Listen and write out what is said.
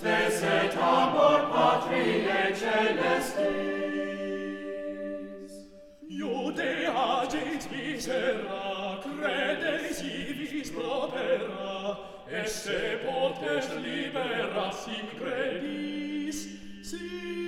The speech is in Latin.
spes et amor patriae celestis. Iude agit misera, credes ivis propera, esse potes libera sim credis, si